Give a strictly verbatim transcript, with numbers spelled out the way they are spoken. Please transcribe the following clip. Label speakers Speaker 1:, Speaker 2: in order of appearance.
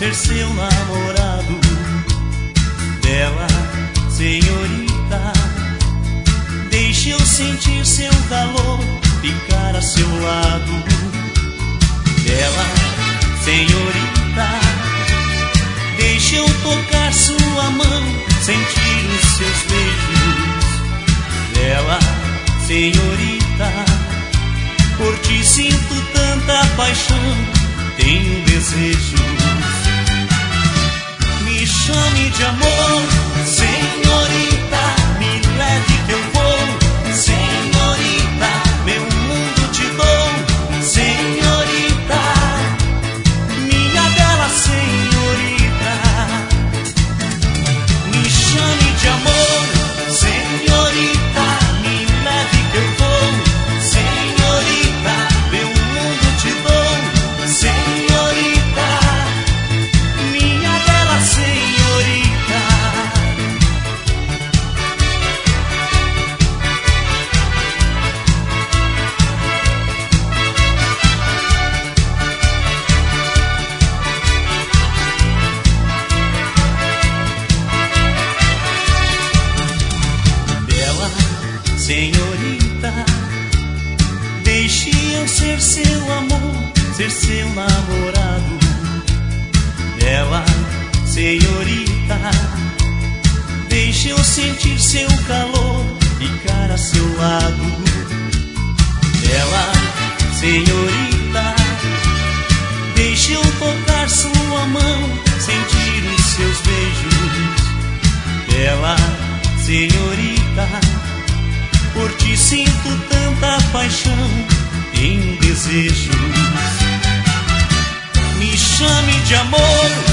Speaker 1: ser seu namorado. Bela senhorita, deixe eu sentir seu calor, ficar a seu lado. Bela senhorita, deixe eu tocar sua mão, sentir os seus beijos. Bela senhorita, por ti sinto tanta paixão, tenho desejos. Me chame de amor, senhorita, me leve que eu vou. Senhorita, meu mundo te dou. Senhorita, minha bela senhorita. Me chame de amor, senhorita, me leve que eu vou. Senhorita, meu mundo te dou. Senhorita, minha bela senhorita. Bela senhorita, deixe eu ser seu amor, ser seu namorado. Bela senhorita, deixe eu sentir seu calor, ficar a seu lado. Bela senhorita, deixe eu tocar sua mão, sentir os seus beijos. Bela senhorita, por ti sinto tanta paixão, tenho desejos. Me chame de amor,